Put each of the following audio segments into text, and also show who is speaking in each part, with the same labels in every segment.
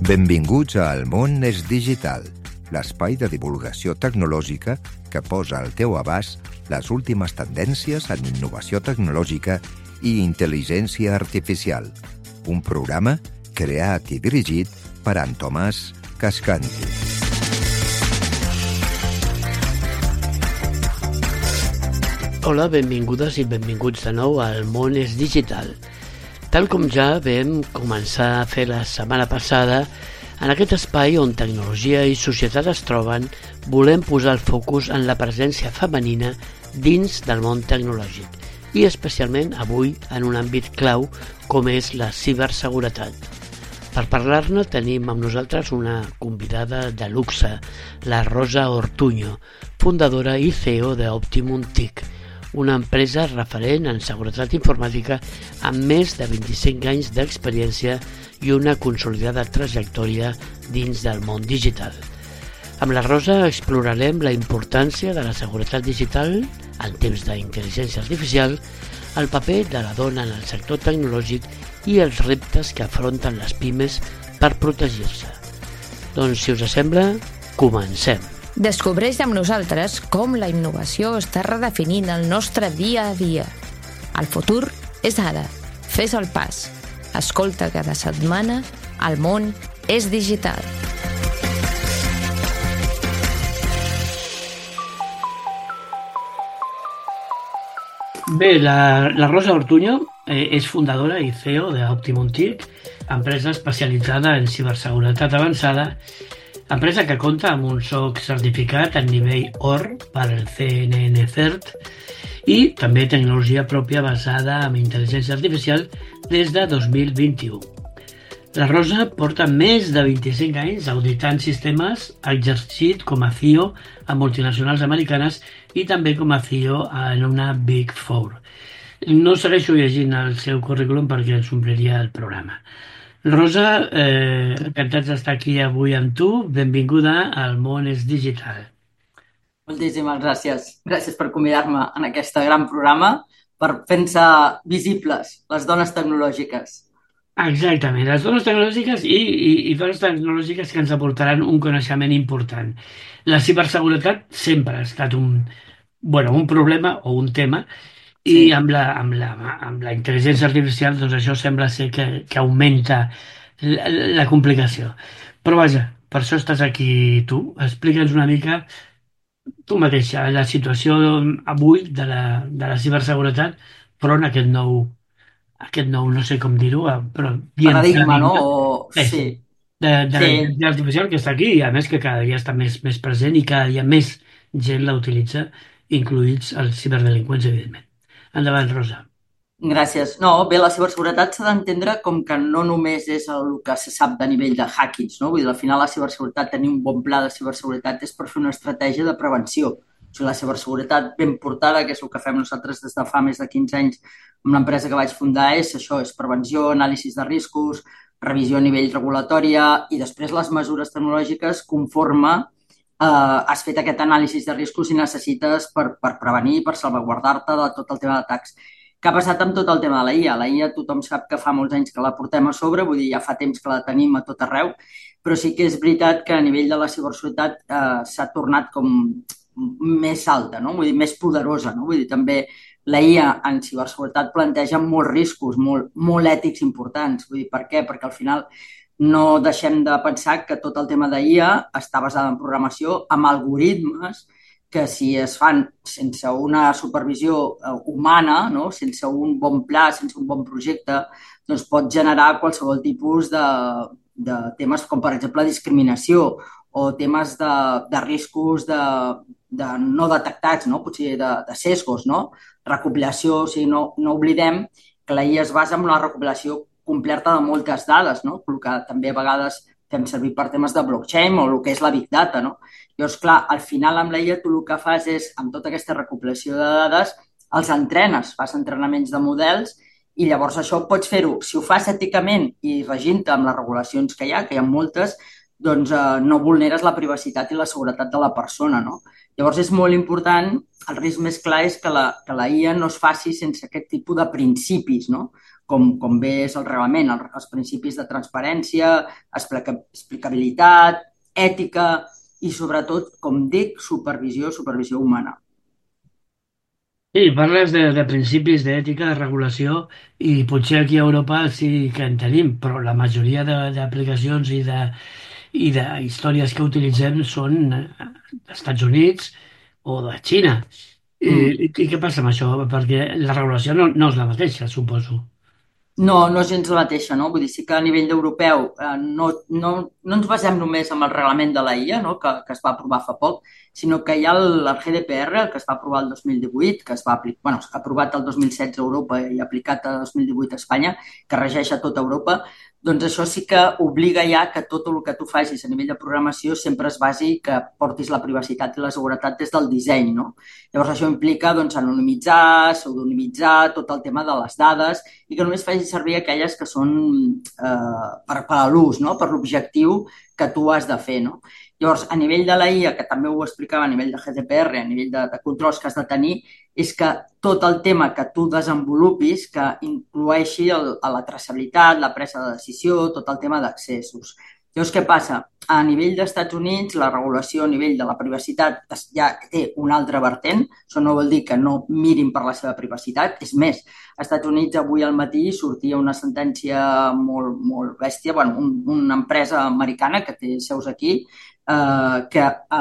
Speaker 1: Benvinguts a El món és digital, l'espai de divulgació tecnològica que posa al teu abast les últimes tendències en innovació tecnològica i intel·ligència artificial. Un programa creat i dirigit per en Tomàs Cascanti.
Speaker 2: Hola, benvingudes i benvinguts de nou al món és digital. Tal com ja vam començar a fer la setmana passada, en aquest espai on tecnologia i societat es troben, volem posar el focus en la presència femenina dins del món tecnològic i especialment avui en un àmbit clau com és la ciberseguretat. Per parlar-ne tenim amb nosaltres una convidada de luxe, la Rosa Ortuño, fundadora i CEO d'Optimum TIC, una empresa referent en seguretat informàtica amb més de 25 anys d'experiència i una consolidada trajectòria dins del món digital. Amb la Rosa explorarem la importància de la seguretat digital en temps d'intel·ligència artificial, el paper de la dona en el sector tecnològic i els reptes que afronten les pimes per protegir-se. Doncs, si us sembla, comencem.
Speaker 3: Descobreix amb nosaltres com la innovació està redefinint el nostre dia a dia. El futur és ara. Fes el pas. Escolta cada setmana El món és digital.
Speaker 2: Bé, la Rosa Ortuño és fundadora i CEO d'Optimum TIC, empresa especialitzada en ciberseguretat avançada, empresa que compta amb un SOC certificat en nivell OR per el CNN CERT i també tecnologia pròpia basada en intel·ligència artificial des de 2021. La Rosa porta més de 25 anys auditant sistemes, ha exercit com a CEO a multinacionals americanes i també com a CEO en una Big Four. No segueixo llegint el seu currículum perquè ens ompliria el programa. Rosa, encantats d'estar aquí avui amb tu. Benvinguda al món és digital.
Speaker 4: Moltíssimes gràcies. Gràcies per convidar-me en aquest gran programa per fer-nos visibles, les dones tecnològiques.
Speaker 2: Exactament, les dones tecnològiques i dones tecnològiques que ens aportaran un coneixement important. La ciberseguretat sempre ha estat un problema o un tema. I amb la intel·ligència artificial, doncs això sembla ser que augmenta la complicació. Però vaja, per això estàs aquí tu. Explica'ns una mica tu mateixa la situació avui de la ciberseguretat, però en aquest nou, no sé com dir-ho, però
Speaker 4: paradigma, no?
Speaker 2: Sí. De la intel·ligència artificial que està aquí i a més que cada dia està més present i cada dia més gent la utilitza, incloïts els ciberdelinqüents, evidentment. Endavant, Rosa.
Speaker 4: Gràcies. No, bé, la ciberseguretat s'ha d'entendre com que no només és el que se sap de nivell de hackings, no? Vull dir, al final la ciberseguretat, tenir un bon pla de ciberseguretat és per fer una estratègia de prevenció. O sigui, la ciberseguretat ben portada, que és el que fem nosaltres des de fa més de 15 anys amb l'empresa que vaig fundar, és això, és prevenció, anàlisi de riscos, revisió a nivell regulatòria i després les mesures tecnològiques conforme has fet aquest anàlisi de riscos i necessites per prevenir, per salvaguardar-te de tot el tema d'atacs. Què ha passat amb tot el tema de la IA? La IA tothom sap que fa molts anys que la portem a sobre, vull dir, ja fa temps que la tenim a tot arreu, però sí que és veritat que a nivell de la ciberseguretat s'ha tornat com més alta, no? Vull dir, més poderosa, no? Vull dir, també la IA en ciberseguretat planteja molts riscos, molt ètics importants. Vull dir, per què? Perquè al final no deixem de pensar que tot el tema d'IA està basat en programació amb algoritmes que si es fan sense una supervisió humana, no? Sense un bon pla, sense un bon projecte, doncs pot generar qualsevol tipus de temes com, per exemple, discriminació o temes de riscos de no detectats, no? Potser de sesgos, no? Recopilació, o sigui, no oblidem que la IA es basa en la recopilació completa de moltes dades, no? El que també a vegades fem servir per temes de blockchain o el que és la big data, no? Llavors, clar, al final amb la IA tu el que fas és, amb tota aquesta recopilació de dades, els entrenes, fas entrenaments de models i llavors això pots fer-ho. Si ho fas èticament i regint-te amb les regulacions que hi ha moltes, doncs no vulneres la privacitat i la seguretat de la persona, no? Llavors és molt important, el risc més clar és que la IA no es faci sense aquest tipus de principis, no? Com bé és el reglament, els principis de transparència, explicabilitat, ètica i sobretot, com dic, supervisió humana.
Speaker 2: Sí, parles de principis d'ètica, de regulació, i potser aquí a Europa sí que en tenim, però la majoria d'aplicacions i de històries que utilitzem són dels Estats Units o de Xina.
Speaker 4: Mm.
Speaker 2: I què passa amb això? Perquè la regulació no és la mateixa, suposo.
Speaker 4: No, no és gens la mateixa, no? Vull dir, sí que a nivell europeu no ens basem només en el reglament de la IA, no? Que es va aprovar fa poc, sinó que hi ha el GDPR, el que es va aprovar el 2018, que es va aplicar, bueno, aprovat el 2016 a Europa i aplicat el 2018 a Espanya, que regeix a tota Europa, doncs això sí que obliga ja que tot el que tu facis a nivell de programació sempre es basi que portis la privacitat i la seguretat des del disseny, no? Llavors això implica doncs, anonimitzar, pseudonimitzar, tot el tema de les dades i que només faci servir aquelles que són per a l'ús, no? Per l'objectiu que tu has de fer. No? Llavors, a nivell de la IA, que també ho explicava a nivell de GDPR, a nivell de controls que has de tenir, és que tot el tema que tu desenvolupis que inclueixi la traçabilitat, la presa de decisió, tot el tema d'accessos. Llavors, què passa? A nivell dels Estats Units, la regulació a nivell de la privacitat ja té una altra vertent. Això no vol dir que no mirin per la seva privacitat. És més, als Estats Units avui al matí sortia una sentència molt, molt bèstia, bueno, una empresa americana que té seus aquí, que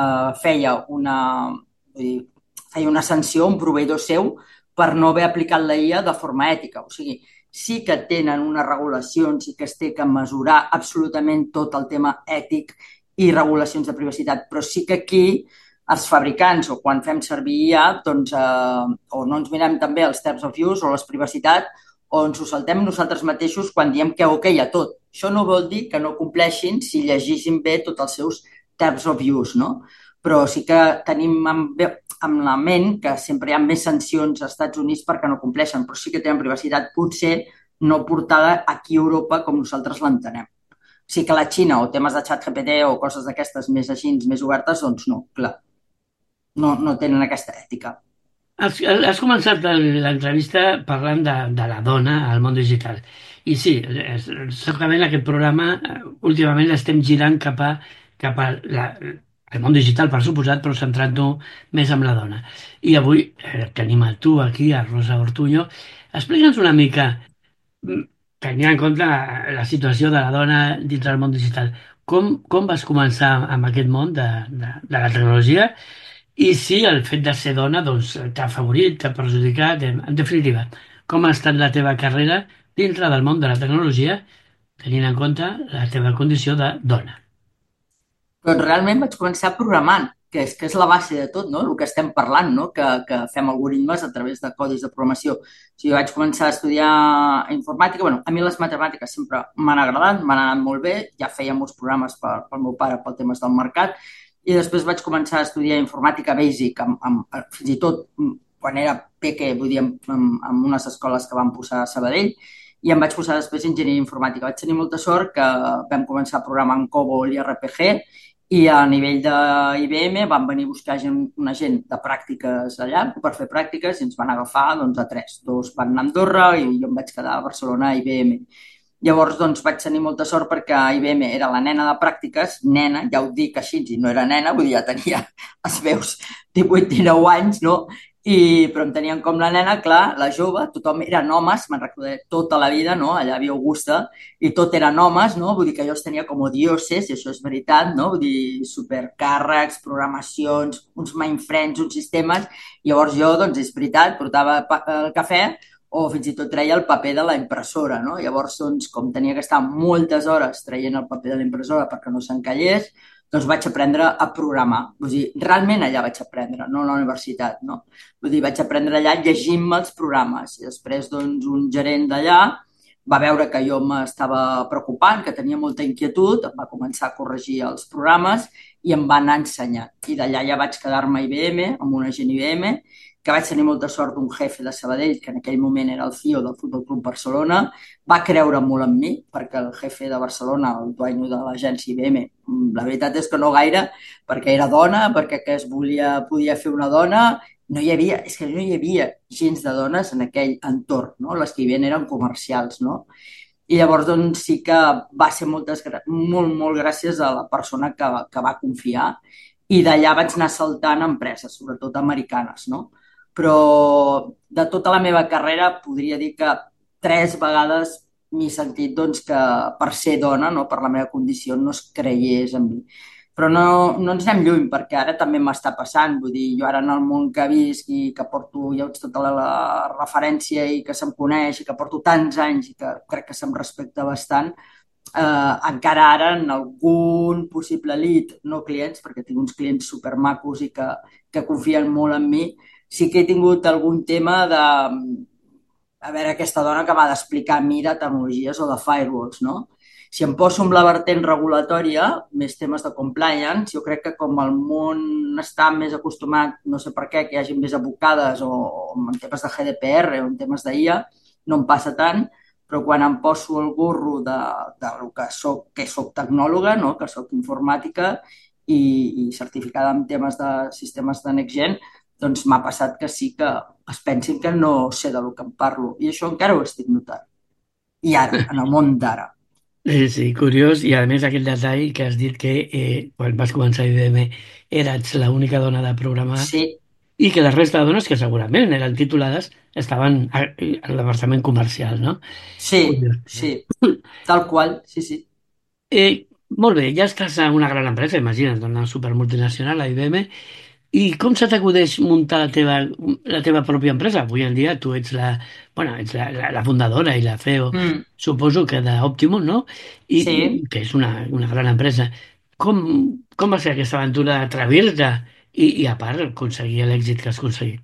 Speaker 4: feia una sanció a un proveïdor seu per no haver aplicat la IA de forma ètica. O sigui, sí que tenen unes regulacions i que es té que mesurar absolutament tot el tema ètic i regulacions de privacitat, però sí que aquí els fabricants o quan fem servir IA doncs, o no ens mirem també els terms of use o les privacitat o ens ho saltem nosaltres mateixos quan diem que ok a tot. Això no vol dir que no compleixin si llegeixin bé tots els seus terms of use, no? Però sí que tenim amb la ment que sempre hi ha més sancions als Estats Units perquè no compleixen, però sí que tenen privacitat potser no portada aquí a Europa com nosaltres l'entenem. Sí que la Xina o temes de xat GPT o coses d'aquestes més així, més obertes, doncs no, clar, no tenen aquesta ètica.
Speaker 2: Has començat l'entrevista parlant de la dona al món digital. I sí, certament aquest programa últimament l'estem girant cap a el món digital, per suposat, però centrant-ho més amb la dona. I avui tenim a tu aquí, a Rosa Ortuño. Explica'ns una mica, mm, tenint en compte la situació de la dona dins del món digital, com vas començar amb aquest món de la tecnologia i si el fet de ser dona doncs, t'ha afavorit, t'ha perjudicat, en definitiva, com ha estat la teva carrera dintre del món de la tecnologia, tenint en compte la teva condició de dona.
Speaker 4: Doncs realment vaig començar programant, que és la base de tot, no? El que estem parlant, no? Que fem algoritmes a través de codis de programació. O sigui, vaig començar a estudiar informàtica. Bueno, a mi les matemàtiques sempre m'han agradat, m'han anat molt bé. Ja feia molts programes pel meu pare pel temes del mercat. I després vaig començar a estudiar informàtica basic, fins i tot quan era peque, vull dir, en unes escoles que van posar a Sabadell, i em vaig posar després enginyeria informàtica. Vaig tenir molta sort que vam començar a programar en COBOL i RPG i a nivell d'IBM van venir a buscar una gent de pràctiques allà per fer pràctiques i ens van agafar doncs, a tres. Dos van anar a Andorra i jo em vaig quedar a Barcelona a IBM. Llavors doncs, vaig tenir molta sort perquè IBM era la nena de pràctiques, nena, ja ho dic així, i no era nena, vull dir, ja tenia els meus 18-19 anys, no? Però em tenien com la nena, clar, la jove, tothom eren homes, me'n recordaré tota la vida, no? Allà a Via Augusta, i tot eren homes, no? Vull dir que jo els tenia com dioses, i això és veritat, no? Vull dir, supercàrrecs, programacions, uns mainframes, uns sistemes, i llavors jo, doncs és veritat, portava el cafè o fins i tot treia el paper de la impressora, no? Llavors, doncs, com tenia que estar moltes hores traient el paper de la impressora perquè no s'encallés, doncs vaig aprendre a programar. Vull dir, realment allà vaig aprendre, no a la universitat, no? Vull dir, vaig aprendre allà llegint-me els programes. I després, doncs, un gerent d'allà va veure que jo m'estava preocupant, que tenia molta inquietud, em va començar a corregir els programes i em va anar ensenyant. I d'allà ja vaig quedar-me a IBM, amb una gent IBM, que vaig tenir molta sort d'un jefe de Sabadell, que en aquell moment era el CEO del Futbol Club Barcelona, va creure molt en mi, perquè el jefe de Barcelona, el dueño de l'agència IBM, la veritat és que no gaire, perquè era dona, perquè que es podia fer una dona, no hi havia, és que no hi havia gens de dones en aquell entorn, no? Les que hi havia eren comercials, no? I llavors doncs, sí que va ser molt, molt gràcies a la persona que va confiar i d'allà vaig anar saltant a empreses, sobretot americanes, no? Però de tota la meva carrera podria dir que 3 vegades m'he sentit doncs, que per ser dona, no, per la meva condició, no es creiés en mi. Però no ens anem lluny, perquè ara també m'està passant. Vull dir, jo ara en el món que visc i que porto, ja veig tota la referència i que se'm coneix i que porto tants anys i que crec que se'm respecta bastant, encara ara en algun possible lead, no clients, perquè tinc uns clients supermacos i que confien molt en mi, sí que he tingut algun tema de a veure aquesta dona que m'ha d'explicar a mi de tecnologies o de firewalls, no? Si em poso amb la vertent regulatòria, més temes de compliance, jo crec que com el món està més acostumat, no sé per què, que hi hagi més abocades o en temes de GDPR o en temes d'IA, no em passa tant, però quan em poso el gorro de lo que soc tecnòloga, no? Que soc informàtica i certificada en temes de sistemes de Next Gen, doncs m'ha passat que sí que es pensin que no sé del que em parlo. I això encara ho estic notant. I ara, en el món d'ara.
Speaker 2: Sí, curiós, i a més aquell detall que has dit que quan vas començar a IBM eres l'única dona de programar
Speaker 4: Sí,
Speaker 2: i que la resta de dones que segurament eren titulades estaven al departament comercial, no?
Speaker 4: sí,
Speaker 2: Curiós.
Speaker 4: sí. Tal qual, sí, sí.
Speaker 2: Molt bé, ja estàs a una gran empresa, imagina't, una supermultinacional, la IBM, i com se t'acudeix muntar la teva pròpia empresa? Avui en dia tu ets bueno, ets la fundadora i la CEO,
Speaker 4: Mm,
Speaker 2: suposo que d'Optimum, no?
Speaker 4: sí.
Speaker 2: Que és una gran empresa. Com, com va ser aquesta aventura d'atrevir-te i a part aconseguir l'èxit que has aconseguit?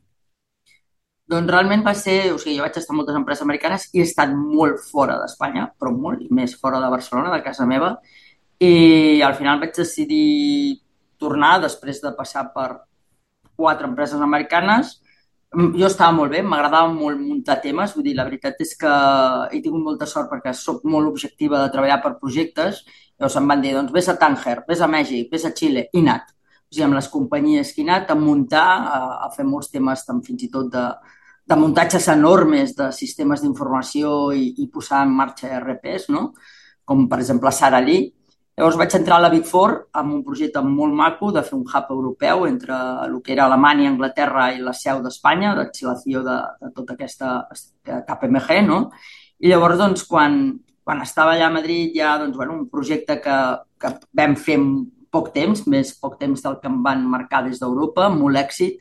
Speaker 4: Doncs realment va ser, o sigui, jo vaig estar en moltes empreses americanes i he estat molt fora d'Espanya, però molt, i més fora de Barcelona, de casa meva, i al final vaig decidir tornar després de passar per 4 empreses americanes. Jo estava molt bé, m'agradava molt muntar temes, vull dir, la veritat és que he tingut molta sort perquè sóc molt objectiva de treballar per projectes. Llavors em van dir, doncs vés a Tànger, vés a Mèxic, vés a Xile, i he anat. O sigui, amb les companyies que he anat a muntar, a fer molts temes fins i tot de muntatges enormes de sistemes d'informació i posar en marxa ERPs, no? Com per exemple Sara Lee. Llavors vaig entrar a la Big Four amb un projecte molt maco de fer un hub europeu entre el que era Alemanya, Anglaterra i la seu d'Espanya, d'activació de tota aquesta KPMG, no? I llavors, doncs, quan estava allà a Madrid, ja, doncs, bueno, un projecte que vam fer en poc temps, més poc temps del que em van marcar des d'Europa, amb molt èxit.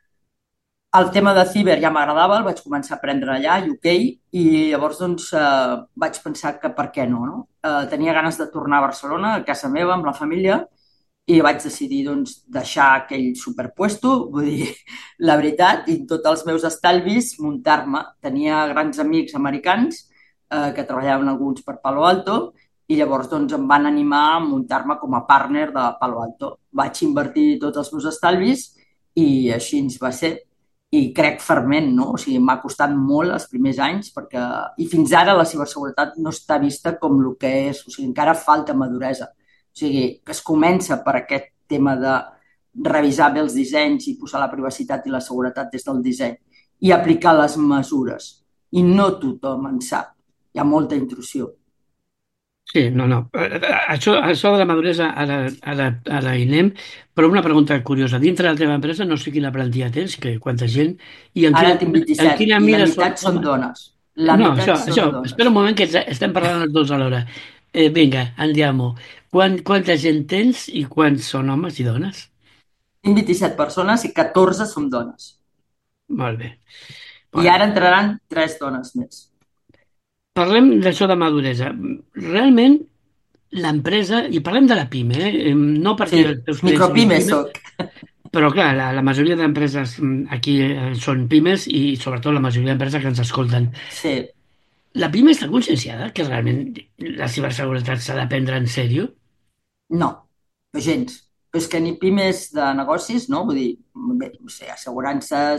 Speaker 4: El tema de ciber ja m'agradava, el vaig començar a aprendre allà, a UK, i llavors doncs, vaig pensar que per què no, no? Tenia ganes de tornar a Barcelona, a casa meva, amb la família, i vaig decidir doncs, deixar aquell superpuesto, vull dir, la veritat, i tots els meus estalvis, muntar-me. Tenia grans amics americans que treballaven alguns per Palo Alto, i llavors doncs, em van animar a muntar-me com a partner de Palo Alto. Vaig invertir tots els meus estalvis i així ens va ser i crec ferment, no? O sigui, m'ha costat molt els primers anys perquè, i fins ara la ciberseguretat no està vista com el que és, o sigui, encara falta maduresa. O sigui, que es comença per aquest tema de revisar bé els dissenys i posar la privacitat i la seguretat des del disseny i aplicar les mesures. I no tothom en sap. Hi ha molta intrusió.
Speaker 2: Sí, no, no. Això de la maduresa ara hi anem, però una pregunta curiosa. Dintre de la teva empresa, no sé quina plantilla tens, quanta gent, i
Speaker 4: Ara tinc
Speaker 2: en
Speaker 4: 27
Speaker 2: quina
Speaker 4: i la
Speaker 2: mida són
Speaker 4: meitat són
Speaker 2: homes?
Speaker 4: dones. La
Speaker 2: No,
Speaker 4: meitat
Speaker 2: això,
Speaker 4: són
Speaker 2: espera
Speaker 4: dones.
Speaker 2: un moment que estem parlant els dos alhora. Vinga, andiamo. Quanta gent tens i quants són homes i dones?
Speaker 4: Tinc 27 persones i 14 som dones.
Speaker 2: Molt bé.
Speaker 4: I
Speaker 2: Bueno,
Speaker 4: ara entraran 3 dones més.
Speaker 2: parlem d'això de maduresa. Realment, l'empresa, i parlem de la PIME, no
Speaker 4: Sí,
Speaker 2: perquè els teus clients siguin
Speaker 4: micropymes
Speaker 2: PIME,
Speaker 4: soc.
Speaker 2: però clar, la majoria d'empreses aquí són pimes i sobretot la majoria d'empreses que ens escolten.
Speaker 4: Sí,
Speaker 2: La pime està conscienciada que realment la ciberseguretat s'ha de prendre en sèrio?
Speaker 4: no, gens. Però és que ni pimes de negocis, no? Vull dir, bé, no sé, assegurances,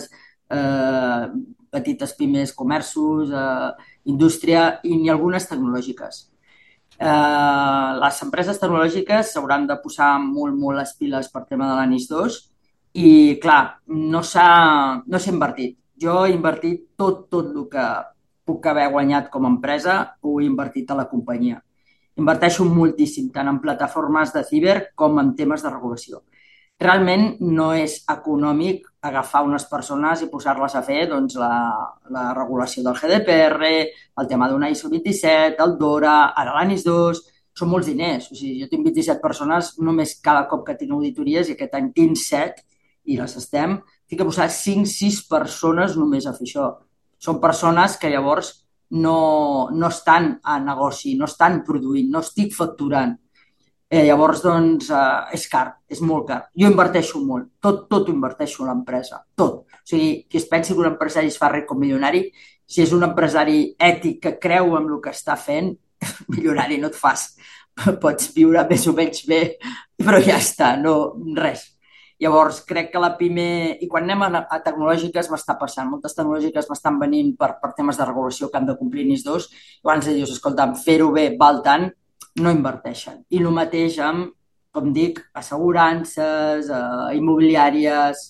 Speaker 4: petites pimes, comerços, indústria i ni algunes tecnològiques. Les empreses tecnològiques s'hauran de posar molt les piles per tema de l'ANIS 2 i, clar, no s'ha invertit. Jo he invertit tot el que puc haver guanyat com a empresa, ho he invertit a la companyia. Inverteixo moltíssim, tant en plataformes de ciber com en temes de regulació. Realment no és econòmic agafar unes persones i posar-les a fer doncs, la regulació del GDPR, el tema d'una ISO 27, el DORA, ara l'ANIS 2, són molts diners. O sigui, jo tinc 27 persones només cada cop que tinc auditories i aquest any tinc 7 i les estem. Tinc que posar 5-6 persones només a fer això. Són persones que llavors no estan a negoci, no estan produint, no estic facturant. Llavors, doncs, és car, és molt car. Jo inverteixo molt, tot ho inverteixo a l'empresa, tot. O sigui, qui es pensi que un empresari es fa ric com milionari, si és un empresari ètic que creu en el que està fent, milionari no et fas. Pots viure més o menys bé, però ja està, no, res. Llavors, crec que la PIME, i quan anem a tecnològiques m'està passant, moltes tecnològiques m'estan venint per temes de regulació que han de complir NIS 2, i abans de dir, escolta, fer-ho bé val tant, no inverteixen. I el mateix amb, com dic, assegurances, immobiliàries,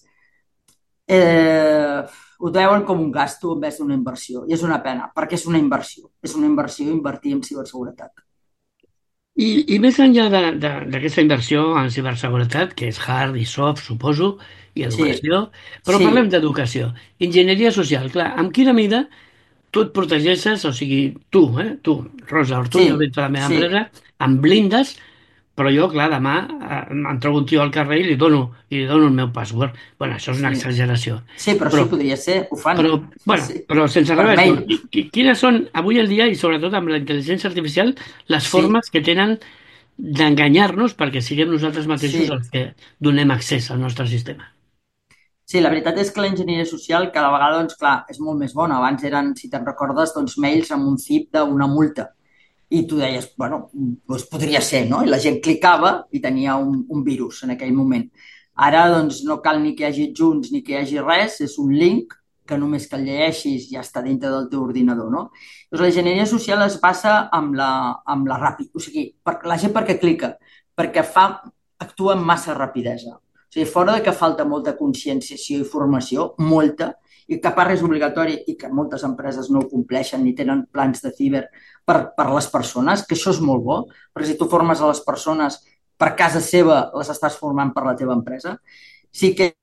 Speaker 4: ho veuen com un gasto en vez d'una inversió. I és una pena, perquè és una inversió. És una inversió invertir en ciberseguretat.
Speaker 2: I més enllà d'aquesta inversió en ciberseguretat, que és hard i soft, suposo, i educació, però parlem d'educació. Enginyeria social, clar, en quina mida tu et protegeixes, o sigui, tu, Rosa Ortuño, de la meva empresa, em blindes, però jo, clar, demà em trobo un tio al carrer i li dono el meu password. Bueno, això és una exageració.
Speaker 4: Sí, però sí, podria ser, ho fan.
Speaker 2: Però sense res, quines són, avui en dia, i sobretot amb la intel·ligència artificial, les formes que tenen d'enganyar-nos perquè siguem nosaltres mateixos els que donem accés al nostre sistema?
Speaker 4: Sí, la veritat és que l'enginyeria social cada vegada, doncs, clar, és molt més bona. Abans eren, si te'n recordes, doncs, mails amb un zip d'una multa. I tu deies, bueno, doncs podria ser, no? I la gent clicava i tenia un virus en aquell moment. Ara, doncs, no cal ni que hi hagi adjunts ni que hi hagi res, és un link que només que el llegeixis ja està dintre del teu ordinador, no? Doncs l'enginyeria social es basa amb la ràpid, o sigui, la gent per què clica? Perquè actua amb massa rapidesa. O sigui, fora de que falta molta conscienciació i formació, molta, i que a part és obligatori i que moltes empreses no ho compleixen ni tenen plans de ciber per les persones, que això és molt bo, perquè si tu formes a les persones per casa seva, les estàs formant per la teva empresa. Sí que,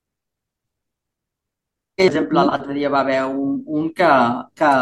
Speaker 4: per exemple, l'altre dia va haver un que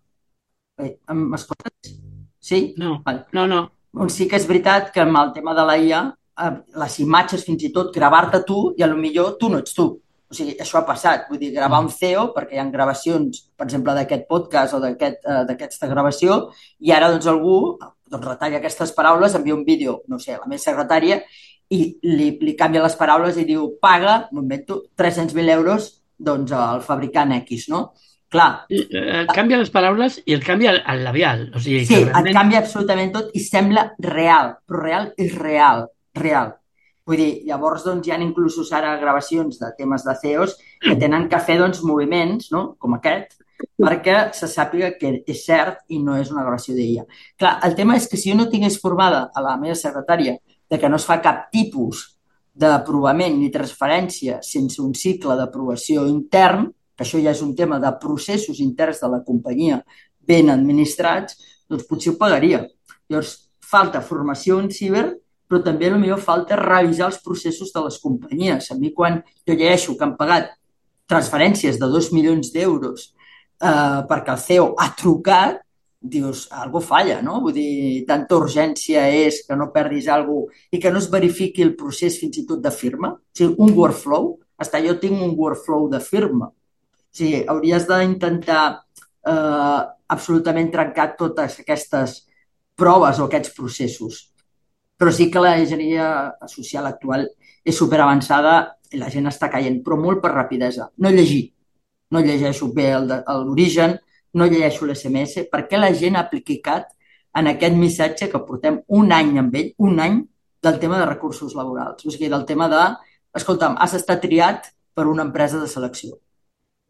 Speaker 4: m'escoltes? Sí?
Speaker 2: No.
Speaker 4: Sí que és veritat que amb el tema de la IA, les imatges, fins i tot, gravar-te tu i potser tu no ets tu. O sigui, això ha passat. Vull dir, gravar un CEO, perquè hi ha gravacions, per exemple, d'aquest podcast o d'aquesta gravació, i ara doncs algú retalla aquestes paraules, envia un vídeo, no sé, a la meva secretària, i li canvia les paraules i diu, paga, m'invento, 300.000 euros doncs, al fabricant X, no? Clar.
Speaker 2: Canvia les paraules i el canvia el labial. O sigui,
Speaker 4: sí, et canvia absolutament tot i sembla real, però real és real. Vull dir, llavors doncs, hi ha inclús ara gravacions de temes de CEOs que tenen que fer doncs, moviments, no?, com aquest, perquè se sàpiga que és cert i no és una gravació d'ella. Clar, el tema és que si jo no tingués formada a la meva secretària de que no es fa cap tipus d'aprovament ni transferència sense un cicle d'aprovació intern, que això ja és un tema de processos interns de la companyia ben administrats, doncs potser ho pagaria. Llavors, falta formació en ciber, però també potser falta revisar els processos de les companyies. A mi, quan jo llegeixo que han pagat transferències de 2 milions d'euros perquè el CEO ha trucat, dius, algo falla, no? Vull dir, tanta urgència és que no perdis alguna cosa i que no es verifiqui el procés fins i tot de firma. O sigui, un workflow, jo tinc un workflow de firma. O sigui, hauries d'intentar absolutament trencar totes aquestes proves o aquests processos. Però sí que la enginyeria social actual és superavançada i la gent està caient, però molt per rapidesa. No llegeixo bé l'origen, no llegeixo l'SMS, perquè la gent ha aplicat en aquest missatge que portem un any amb ell, un any del tema de recursos laborals. O sigui, del tema de, escolta'm, has estat triat per una empresa de selecció.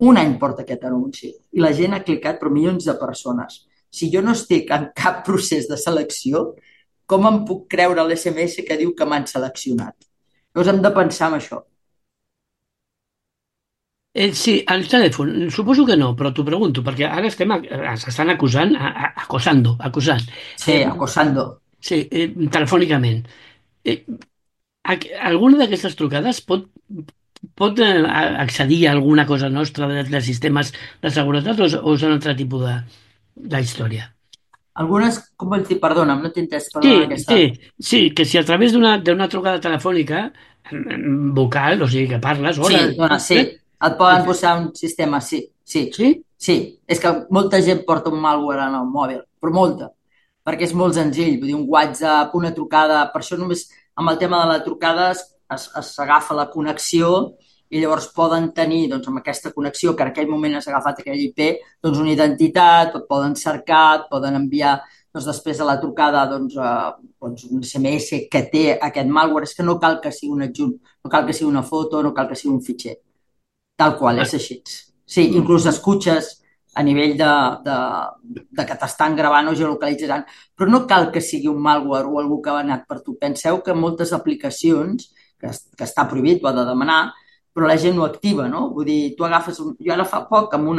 Speaker 4: Un any porta aquest anunci i la gent ha clicat per milions de persones. Si jo no estic en cap procés de selecció, com em puc creure l'SMS que diu que m'han seleccionat? Llavors hem de pensar en això.
Speaker 2: Sí, el telèfon, suposo que no, però t'ho pregunto, perquè ara s'estan acusant, acusant.
Speaker 4: Sí, acosando.
Speaker 2: Sí, telefònicament. Eh, Alguna d'aquestes trucades pot accedir a alguna cosa nostra de sistemes de seguretat o és un altre tipus de història?
Speaker 4: Algunes, com vol dir, perdona'm, no t'he entès, perdona
Speaker 2: Sí,
Speaker 4: aquesta.
Speaker 2: sí, sí, que si a través d'una trucada telefònica vocal, o sigui, que parles,
Speaker 4: Sí,
Speaker 2: hola,
Speaker 4: dona, sí. Et poden posar un sistema, sí, sí,
Speaker 2: sí?
Speaker 4: sí. És que molta gent porta un malware en el mòbil, però molta, perquè és molt senzill. Vull dir, un WhatsApp, una trucada, per això només amb el tema de la trucada s'agafa la connexió i llavors poden tenir, doncs, amb aquesta connexió, que en aquell moment has agafat aquell IP, doncs, una identitat, et poden cercar, et poden enviar, doncs, després de la trucada, doncs, un SMS que té aquest malware. És que no cal que sigui un adjunt, no cal que sigui una foto, no cal que sigui un fitxer. Tal qual, és així. Sí, inclús escutxes a nivell de que t'estan gravant o geolocalitzaran, però no cal que sigui un malware o algú que ha anat per tu. Penseu que moltes aplicacions, que està prohibit, ho ha de demanar, però la gent ho activa, no? Vull dir, tu agafes... Jo ara fa poc amb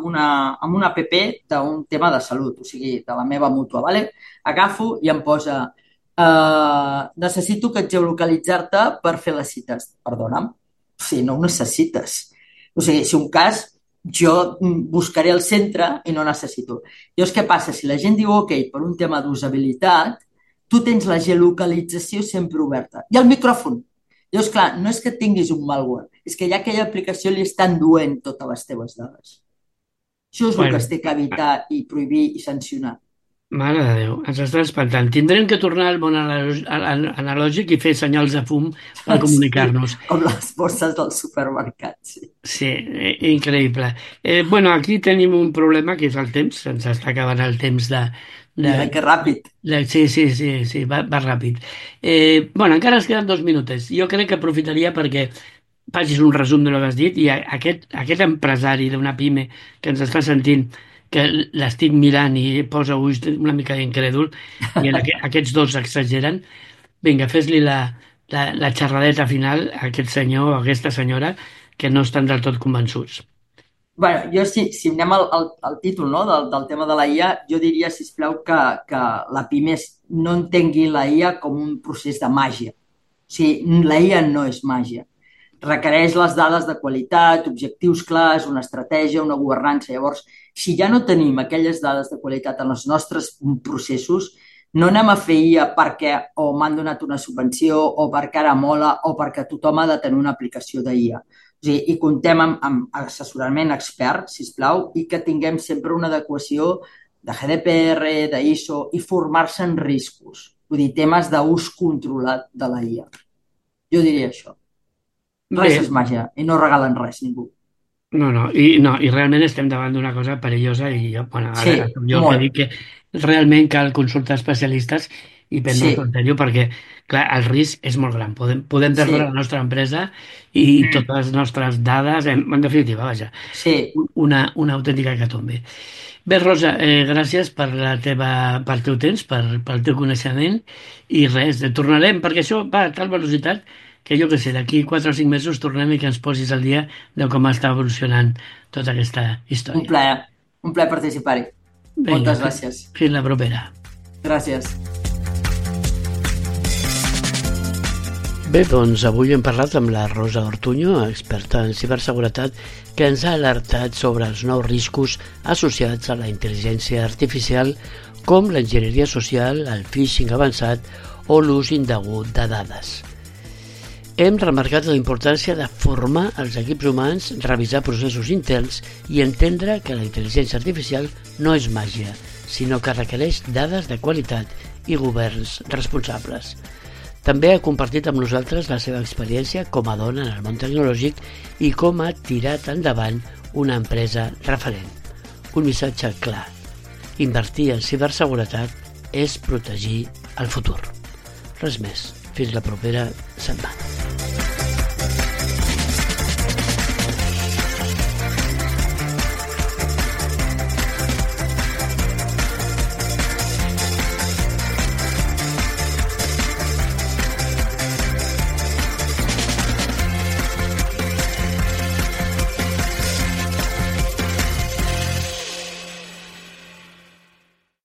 Speaker 4: una app d'un tema de salut, o sigui, de la meva mútua, ¿vale? Agafo i em posa necessito que et geolocalitzar-te per fer les cites. Perdona'm, sí, no ho necessites. O sigui, si un cas, jo buscaré el centre i no necessito. Llavors, què passa? Si la gent diu OK per un tema d'usabilitat, tu tens la geolocalització sempre oberta. I el micròfon. Llavors, clar, no és que tinguis un malware, és que ja aquella aplicació li està enduent totes les teves dades. Això és el que
Speaker 2: Bueno,
Speaker 4: es té que evitar i prohibir i sancionar.
Speaker 2: mare de Déu, ens està espantant. Tindrem que tornar al món analògic i fer senyals de fum per
Speaker 4: Sí,
Speaker 2: comunicar-nos.
Speaker 4: com les borses del supermercat, sí.
Speaker 2: Sí, increïble. Bueno, aquí tenim un problema que és el temps. Ens està acabant el temps de,
Speaker 4: I ai, que ràpid.
Speaker 2: sí, sí, sí, sí, va ràpid. Bueno, encara ens queden 2 minuts. Jo crec que aprofitaria perquè facis un resum de lo que has dit i aquest empresari d'una pime que ens està sentint, que l'estic mirant i posa ulls una mica incrèdul, i aquests dos exageren, vinga, fes-li la xerradeta final a aquest senyor o a aquesta senyora que no estan del tot convençuts.
Speaker 4: Bueno, jo si anem al títol, no, del tema de la IA, jo diria, sisplau, que la Pimes no entengui la IA com un procés de màgia. O sigui, la IA no és màgia. Requereix les dades de qualitat, objectius clars, una estratègia, una governança. Llavors, si ja no tenim aquelles dades de qualitat en els nostres processos, no anem a fer IA perquè o m'han donat una subvenció o perquè ara mola o perquè tothom ha de tenir una aplicació d'IA. O sigui, i comptem amb assessorament expert, sisplau, i que tinguem sempre una adequació de GDPR, d'ISO i formar-se en riscos. Vull dir, temes d'ús controlat de la IA. Jo diria això. Res
Speaker 2: Bé,
Speaker 4: és màgia i no regalen res ningú.
Speaker 2: no, i realment estem davant d'una cosa perillosa i jo, bueno,
Speaker 4: Sí,
Speaker 2: ara som jo el que
Speaker 4: molt.
Speaker 2: dic que realment cal consultar especialistes i prendre-s'ho en
Speaker 4: Sí,
Speaker 2: sèrio perquè, clar, el risc és molt gran. Podem perdre la
Speaker 4: sí,
Speaker 2: nostra empresa i totes les nostres dades, en definitiva, vaja,
Speaker 4: sí.
Speaker 2: una autèntica hecatombe. Bé, Rosa, gràcies pel teu temps, pel teu coneixement i res, tornarem, perquè això va a tal velocitat que jo què sé, d'aquí 4 o 5 mesos tornem i que ens posis al dia de com està evolucionant tota aquesta
Speaker 4: Un
Speaker 2: història.
Speaker 4: plaer. Un plaer participar-hi.
Speaker 2: Vinga,
Speaker 4: Moltes gràcies.
Speaker 2: fins la propera.
Speaker 4: Gràcies.
Speaker 2: Bé, doncs avui hem parlat amb la Rosa Ortuño, experta en ciberseguretat, que ens ha alertat sobre els nous riscos associats a la intel·ligència artificial, com l'enginyeria social, el phishing avançat o l'ús indegut de dades. Hem remarcat la importància de formar els equips humans, revisar processos interns i entendre que la intel·ligència artificial no és màgia, sinó que requereix dades de qualitat i governs responsables. També ha compartit amb nosaltres la seva experiència com a dona en el món tecnològic i com ha tirat endavant una empresa referent. Un missatge clar. Invertir en ciberseguretat és protegir el futur. Res més. Fins la propera setmana.